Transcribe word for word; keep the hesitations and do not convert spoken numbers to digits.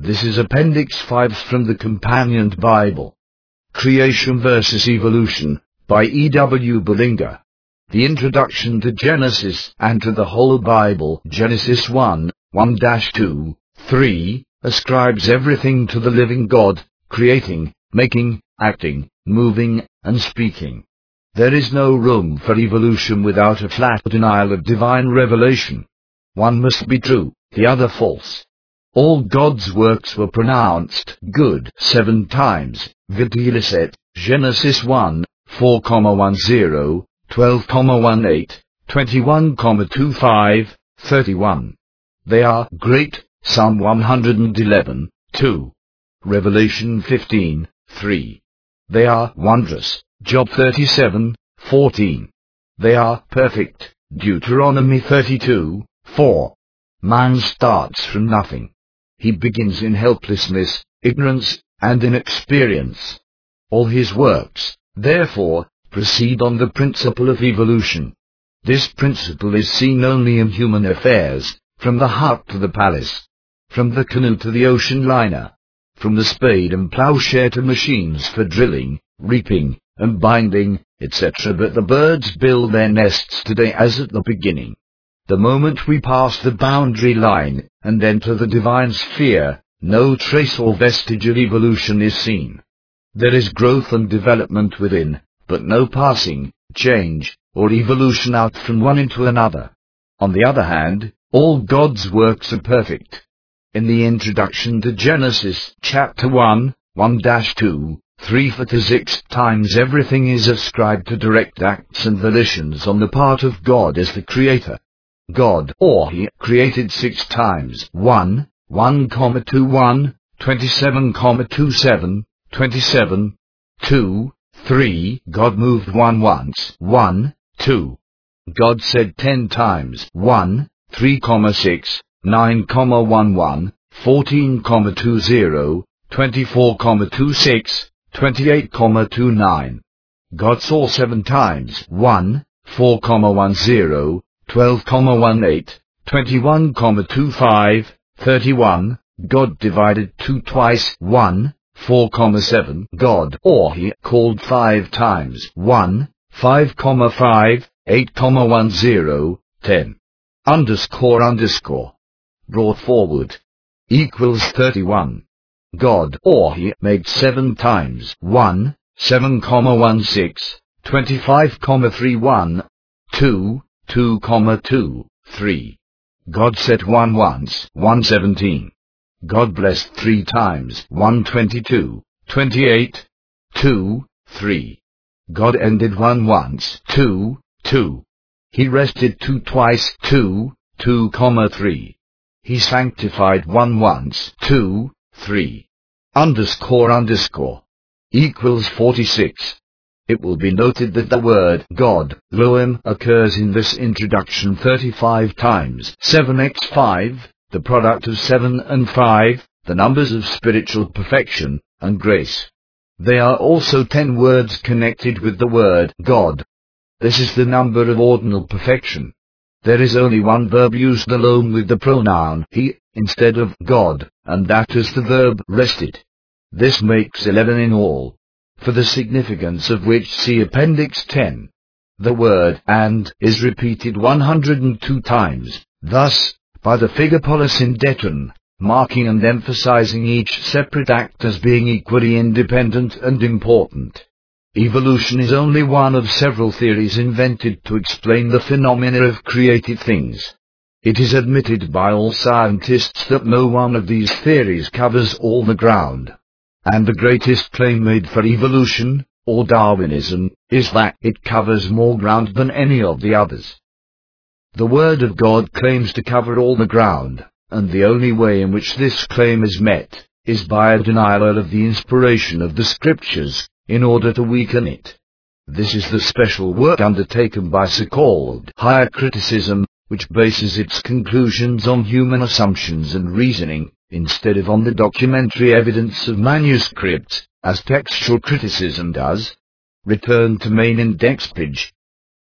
This is Appendix five from the Companion Bible. Creation versus Evolution, by E W Bullinger. The introduction to Genesis and to the whole Bible, Genesis one, one to two, three, ascribes everything to the living God, creating, making, acting, moving, and speaking. There is no room for evolution without a flat denial of divine revelation. One must be true, the other false. All God's works were pronounced good seven times, Vidilicet, Genesis one, four, ten, twelve, eighteen, twenty-one, twenty-five, thirty-one. They are great, Psalm one eleven, two. Revelation fifteen, three. They are wondrous, Job thirty-seven, fourteen. They are perfect, Deuteronomy thirty-two, four. Man starts from nothing. He begins in helplessness, ignorance, and inexperience. All his works, therefore, proceed on the principle of evolution. This principle is seen only in human affairs, from the hut to the palace, from the canoe to the ocean liner, from the spade and plowshare to machines for drilling, reaping, and binding, et cetera. But the birds build their nests today as at the beginning. The moment we pass the boundary line and enter the divine sphere, no trace or vestige of evolution is seen. There is growth and development within, but no passing, change, or evolution out from one into another. On the other hand, all God's works are perfect. In the introduction to Genesis, chapter one, one to two, three to six times everything is ascribed to direct acts and volitions on the part of God as the Creator. God, or He, created six times, one, one, two, one, twenty-seven, twenty-seven, twenty-seven, two, three. God moved one once, one, two. God said ten times, one, three, six, nine, eleven, fourteen, twenty, twenty-four, twenty-six, twenty-eight, twenty-nine. God saw seven times, one, four, ten, twelve, eighteen, twenty-one, twenty-five, thirty-one. God divided two twice, one, four, seven. God, or He, called five times, one, five, five, eight, ten, ten. Underscore underscore. Brought forward. Equals thirty-one. God, or He, made seven times, one, seven, sixteen, twenty-five, thirty-one, two, two, two, three. God set one once, one seventeen. God blessed three times, one twenty-two, twenty-eight, two, three. God ended one once, two, two. He rested two twice, two, two, three. He sanctified one once, two, three. Underscore underscore. Equals forty-six. It will be noted that the word God, Loim, occurs in this introduction thirty-five times, seven by five, the product of seven and five, the numbers of spiritual perfection and grace. There are also ten words connected with the word God. This is the number of ordinal perfection. There is only one verb used alone with the pronoun He, instead of God, and that is the verb rested. This makes eleven in all, for the significance of which see Appendix ten. The word and is repeated one hundred two times, thus, by the figure pollis indetum, marking and emphasizing each separate act as being equally independent and important. Evolution is only one of several theories invented to explain the phenomena of created things. It is admitted by all scientists that no one of these theories covers all the ground. And the greatest claim made for evolution, or Darwinism, is that it covers more ground than any of the others. The Word of God claims to cover all the ground, and the only way in which this claim is met is by a denial of the inspiration of the Scriptures, in order to weaken it. This is the special work undertaken by so-called higher criticism, which bases its conclusions on human assumptions and reasoning, instead of on the documentary evidence of manuscripts, as textual criticism does. Return to main index page.